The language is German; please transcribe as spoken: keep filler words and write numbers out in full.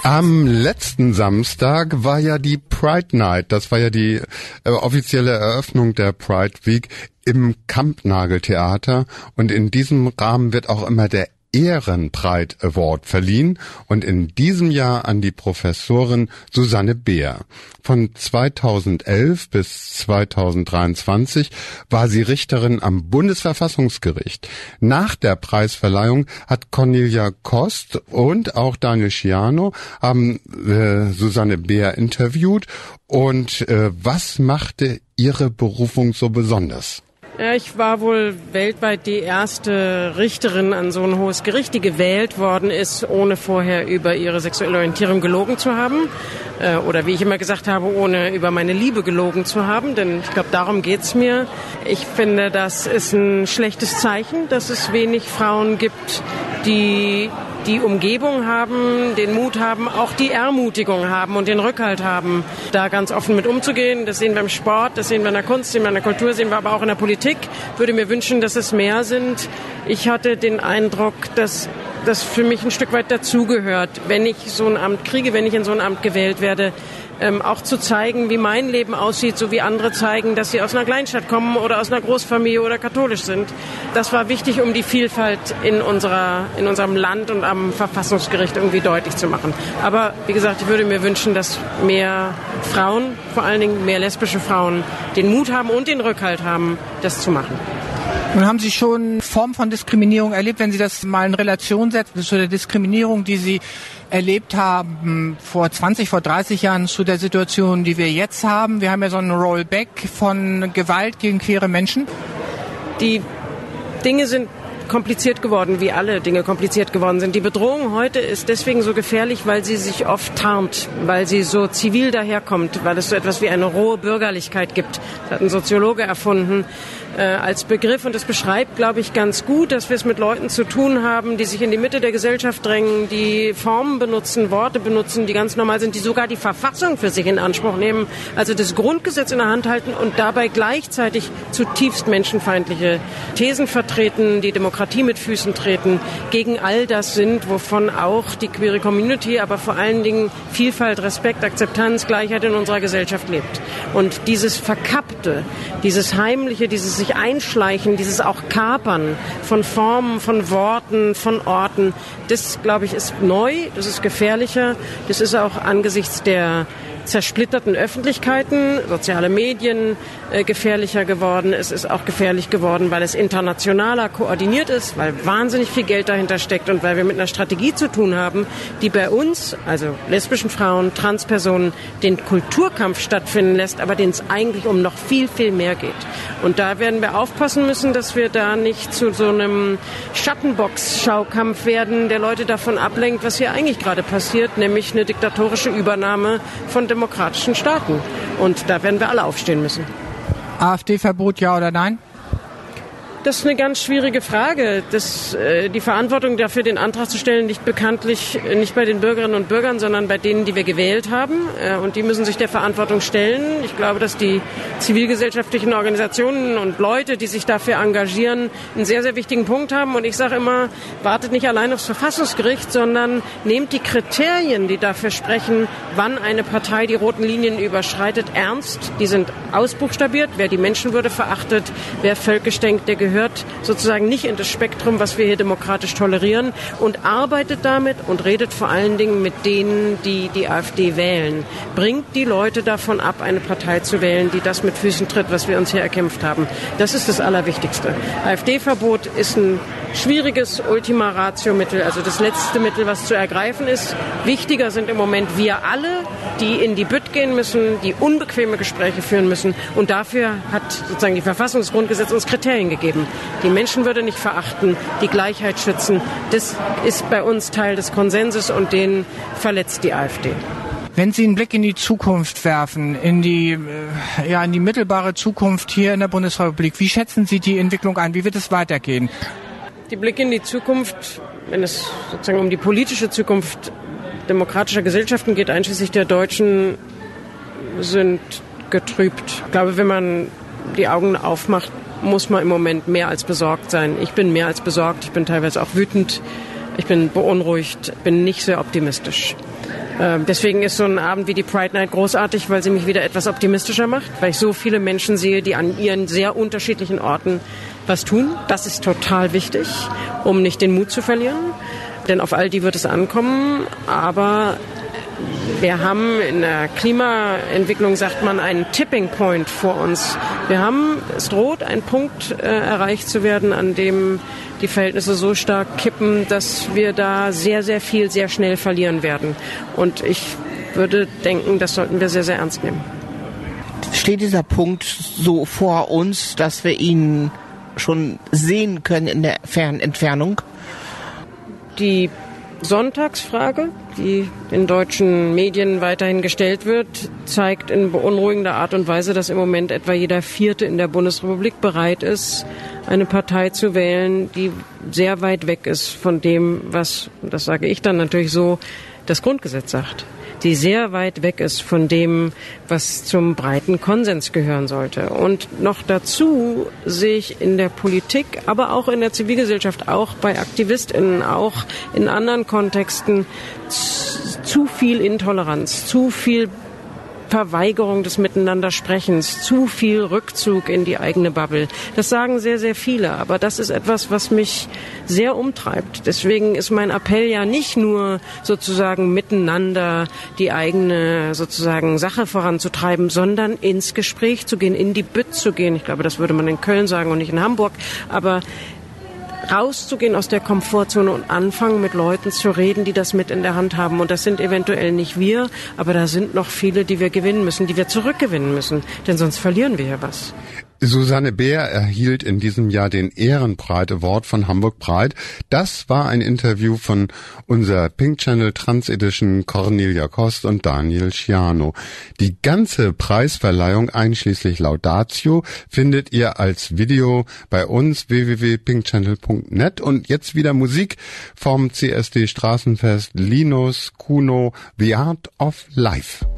Am letzten Samstag war ja die Pride Night. Das war ja die äh, offizielle Eröffnung der Pride Week im Kampnagel-Theater. Und in diesem Rahmen wird auch immer der Ehrenpride Award verliehen und in diesem Jahr an die Professorin Susanne Beer. Von zweitausendelf bis zweitausenddreiundzwanzig war sie Richterin am Bundesverfassungsgericht. Nach der Preisverleihung hat Cornelia Kost und auch Daniel Schiano haben äh, Susanne Beer interviewt. Und äh, was machte ihre Berufung so besonders? Ja, ich war wohl weltweit die erste Richterin an so ein hohes Gericht, die gewählt worden ist, ohne vorher über ihre sexuelle Orientierung gelogen zu haben. Äh, oder wie ich immer gesagt habe, ohne über meine Liebe gelogen zu haben. Denn ich glaube, darum geht's mir. Ich finde, das ist ein schlechtes Zeichen, dass es wenig Frauen gibt, die die Umgebung haben, den Mut haben, auch die Ermutigung haben und den Rückhalt haben, da ganz offen mit umzugehen. Das sehen wir im Sport, das sehen wir in der Kunst, das sehen wir in der Kultur, sehen wir aber auch in der Politik. Ich würde mir wünschen, dass es mehr sind. Ich hatte den Eindruck, dass das für mich ein Stück weit dazugehört, wenn ich so ein Amt kriege, wenn ich in so ein Amt gewählt werde, Ähm, auch zu zeigen, wie mein Leben aussieht, so wie andere zeigen, dass sie aus einer Kleinstadt kommen oder aus einer Großfamilie oder katholisch sind. Das war wichtig, um die Vielfalt in unserer, in unserem Land und am Verfassungsgericht irgendwie deutlich zu machen. Aber wie gesagt, ich würde mir wünschen, dass mehr Frauen, vor allen Dingen mehr lesbische Frauen, den Mut haben und den Rückhalt haben, das zu machen. Nun haben Sie schon Formen von Diskriminierung erlebt, wenn Sie das mal in Relation setzen zu der Diskriminierung, die Sie erlebt haben vor zwanzig, vor dreißig Jahren zu der Situation, die wir jetzt haben. Wir haben ja so einen Rollback von Gewalt gegen queere Menschen. Die Dinge sind kompliziert geworden, wie alle Dinge kompliziert geworden sind. Die Bedrohung heute ist deswegen so gefährlich, weil sie sich oft tarnt, weil sie so zivil daherkommt, weil es so etwas wie eine rohe Bürgerlichkeit gibt. Das hat ein Soziologe erfunden äh, als Begriff und das beschreibt, glaube ich, ganz gut, dass wir es mit Leuten zu tun haben, die sich in die Mitte der Gesellschaft drängen, die Formen benutzen, Worte benutzen, die ganz normal sind, die sogar die Verfassung für sich in Anspruch nehmen, also das Grundgesetz in der Hand halten und dabei gleichzeitig zutiefst menschenfeindliche Thesen vertreten, die Demokratie mit Füßen treten, gegen all das sind, wovon auch die queere Community, aber vor allen Dingen Vielfalt, Respekt, Akzeptanz, Gleichheit in unserer Gesellschaft lebt. Und dieses Verkappte, dieses Heimliche, dieses sich Einschleichen, dieses auch Kapern von Formen, von Worten, von Orten, das, glaube ich, ist neu, das ist gefährlicher, das ist auch angesichts der zersplitterten Öffentlichkeiten, soziale Medien äh, gefährlicher geworden. Es ist auch gefährlich geworden, weil es internationaler koordiniert ist, weil wahnsinnig viel Geld dahinter steckt und weil wir mit einer Strategie zu tun haben, die bei uns, also lesbischen Frauen, Transpersonen, den Kulturkampf stattfinden lässt, aber den es eigentlich um noch viel, viel mehr geht. Und da werden wir aufpassen müssen, dass wir da nicht zu so einem Schattenbox-Schaukampf werden, der Leute davon ablenkt, was hier eigentlich gerade passiert, nämlich eine diktatorische Übernahme von demokratischen Staaten. Und da werden wir alle aufstehen müssen. AfD-Verbot, ja oder nein? Das ist eine ganz schwierige Frage. Das, äh, die Verantwortung dafür, den Antrag zu stellen, liegt bekanntlich nicht bei den Bürgerinnen und Bürgern, sondern bei denen, die wir gewählt haben. Äh, und die müssen sich der Verantwortung stellen. Ich glaube, dass die zivilgesellschaftlichen Organisationen und Leute, die sich dafür engagieren, einen sehr, sehr wichtigen Punkt haben. Und ich sage immer, wartet nicht allein aufs Verfassungsgericht, sondern nehmt die Kriterien, die dafür sprechen, wann eine Partei die roten Linien überschreitet, ernst. Die sind ausbuchstabiert. Wer die Menschenwürde verachtet, wer völkisch denkt, der gehört sozusagen nicht in das Spektrum, was wir hier demokratisch tolerieren, und arbeitet damit und redet vor allen Dingen mit denen, die die AfD wählen. Bringt die Leute davon ab, eine Partei zu wählen, die das mit Füßen tritt, was wir uns hier erkämpft haben. Das ist das Allerwichtigste. AfD-Verbot ist ein schwieriges Ultima Ratio-Mittel, also das letzte Mittel, was zu ergreifen ist. Wichtiger sind im Moment wir alle, die in die Bütt gehen müssen, die unbequeme Gespräche führen müssen. Und dafür hat sozusagen die Verfassungsgrundgesetz uns Kriterien gegeben. Die Menschenwürde nicht verachten, die Gleichheit schützen. Das ist bei uns Teil des Konsenses und den verletzt die AfD. Wenn Sie einen Blick in die Zukunft werfen, in die, ja, in die mittelbare Zukunft hier in der Bundesrepublik, wie schätzen Sie die Entwicklung ein? Wie wird es weitergehen? Die Blicke in die Zukunft, wenn es sozusagen um die politische Zukunft demokratischer Gesellschaften geht, einschließlich der deutschen, sind getrübt. Ich glaube, wenn man die Augen aufmacht, muss man im Moment mehr als besorgt sein. Ich bin mehr als besorgt, ich bin teilweise auch wütend, ich bin beunruhigt, bin nicht sehr optimistisch. Äh, deswegen ist so ein Abend wie die Pride Night großartig, weil sie mich wieder etwas optimistischer macht, weil ich so viele Menschen sehe, die an ihren sehr unterschiedlichen Orten was tun. Das ist total wichtig, um nicht den Mut zu verlieren, denn auf all die wird es ankommen, aber wir haben in der Klimaentwicklung, sagt man, einen Tipping Point vor uns. Wir haben, es droht ein Punkt äh, erreicht zu werden, an dem die Verhältnisse so stark kippen, dass wir da sehr, sehr viel, sehr schnell verlieren werden. Und ich würde denken, das sollten wir sehr, sehr ernst nehmen. Steht dieser Punkt so vor uns, dass wir ihn schon sehen können in der fernen Entfernung? Die Sonntagsfrage, die in deutschen Medien weiterhin gestellt wird, zeigt in beunruhigender Art und Weise, dass im Moment etwa jeder Vierte in der Bundesrepublik bereit ist, eine Partei zu wählen, die sehr weit weg ist von dem, was, das sage ich dann natürlich so, das Grundgesetz sagt. Die sehr weit weg ist von dem, was zum breiten Konsens gehören sollte. Und noch dazu sehe ich in der Politik, aber auch in der Zivilgesellschaft, auch bei AktivistInnen, auch in anderen Kontexten zu viel Intoleranz, zu viel Verweigerung des Miteinandersprechens, zu viel Rückzug in die eigene Bubble. Das sagen sehr, sehr viele, aber das ist etwas, was mich sehr umtreibt. Deswegen ist mein Appell ja nicht nur sozusagen miteinander die eigene sozusagen Sache voranzutreiben, sondern ins Gespräch zu gehen, in die Bütt zu gehen. Ich glaube, das würde man in Köln sagen und nicht in Hamburg, aber rauszugehen aus der Komfortzone und anfangen, mit Leuten zu reden, die das mit in der Hand haben. Und das sind eventuell nicht wir, aber da sind noch viele, die wir gewinnen müssen, die wir zurückgewinnen müssen. Denn sonst verlieren wir ja was. Susanne Beer erhielt in diesem Jahr den Ehrenpride Award von Hamburg Pride. Das war ein Interview von unser Pink Channel Trans Edition Cornelia Kost und Daniel Schiano. Die ganze Preisverleihung einschließlich Laudatio findet ihr als Video bei uns w w w punkt pink channel punkt net. Und jetzt wieder Musik vom C S D Straßenfest Linus Kuno, The Art of Life.